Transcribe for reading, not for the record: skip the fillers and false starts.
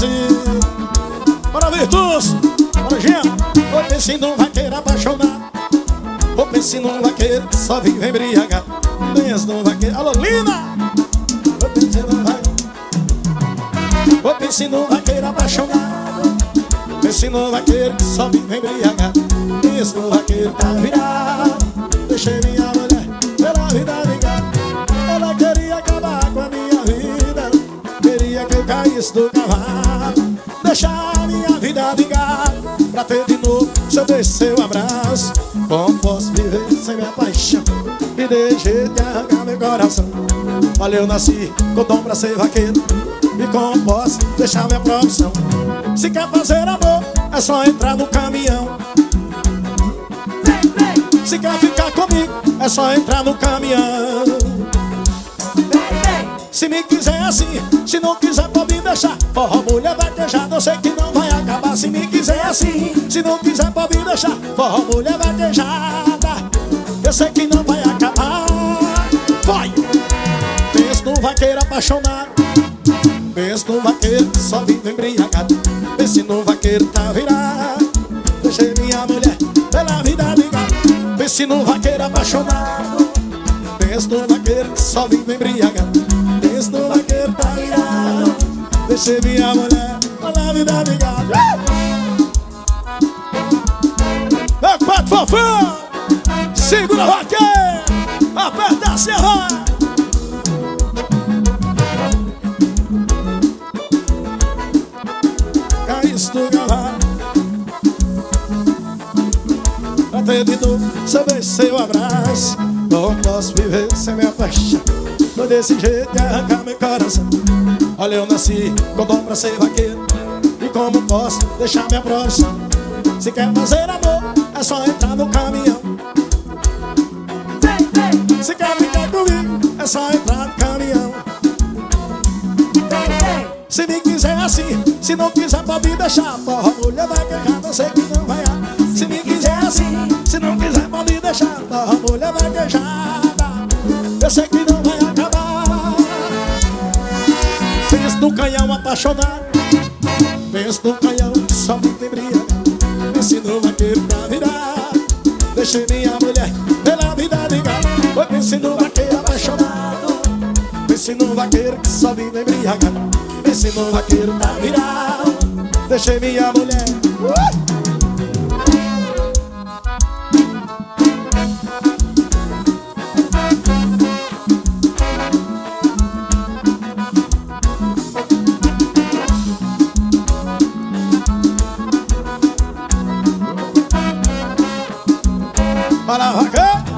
dizer. Bora, Virtus! Bora, Jean! Vou pensar num vaqueiro apaixonado. Vou pensar num vaqueiro que só vive embriagado. Pensa num vaqueiro... Alô, Lina! Vou pensar num vaqueiro... Vou pensar num vaqueiro apaixonado. Pense num vaqueiro que só vive embriagado. Pensa num vaqueiro tá virado. Deixei minha mulher pela vida ligada. Ela queria acabar com a minha vida. Queria que eu caísse do cavalo. Deixar a minha vida ligada pra ter de novo seu beijo, seu abraço. Como posso viver sem minha paixão? Me dê jeito de arrancar meu coração. Olha, eu nasci com dom pra ser vaqueiro. E como posso deixar minha profissão? Se quer fazer amor, é só entrar no caminhão. Se quer ficar comigo, é só entrar no caminhão. Se me quiser assim, se não quiser pode deixar. Forró, mulher vaquejada, eu sei que não vai acabar. Se me quiser assim, se não quiser pode deixar. Forró, mulher vaquejada, eu sei que não vai acabar. Vai! Penso num vaqueiro apaixonado. Penso num vaqueiro que só vive embriagado. Penso num vaqueiro tá virado. Deixei minha mulher pela vida ligada. Penso num vaqueiro apaixonado. Penso num vaqueiro que só vive embriagado. Penso num vaqueiro tá virado. Deixei minha mulher pela vida ligada. Meu pato fofão, segura vaqueiro, aperta a serra. Caísse do cavalo pra ter de novo seu beijo, seu abraço. Não posso viver sem minha paixão. Tô desse jeito de arrancar meu coração. Olha, eu nasci com dom pra ser vaqueiro. E como posso deixar minha profissão? Se quer fazer amor, é só entrar no caminhão. Se quer ficar comigo, é só entrar no caminhão. Se me quiser assim, se não quiser pode deixar. Forró, mulher vaquejada, eu sei que não vai acabar. Se me quiser assim, se não quiser pode deixar. Forró, mulher vaquejada, eu sei que não vai acabar. Penso no canhão apaixonado. Penso no canhão que só vive embriagado. Penso no vaqueiro pra virar. Deixei minha mulher pela vida ligada. Foi penso no vaqueiro apaixonado. Penso no vaqueiro que só vive embriagado. Penso no vaqueiro pra virar. Deixei minha mulher. Para vaqueiro.